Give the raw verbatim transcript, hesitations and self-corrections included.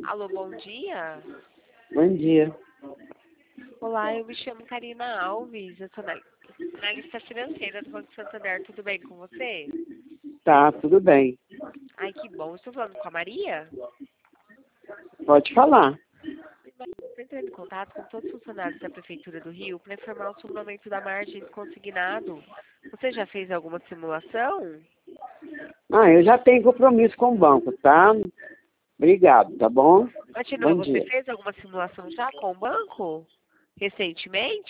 Alô, bom dia. Bom dia. Olá, eu me chamo Karina Alves, eu sou na- analista financeira do Banco Santander, tudo bem com você? Tá, tudo bem. Ai, que bom, estou falando com a Maria? Pode falar. Estou entrando em contato com todos os funcionários da Prefeitura do Rio para informar o suplemento da margem consignado. Você já fez alguma simulação? Ah, eu já tenho compromisso com o banco, tá? Obrigado, tá bom? Matilda, Bom você dia. fez alguma simulação já com o banco? Recentemente?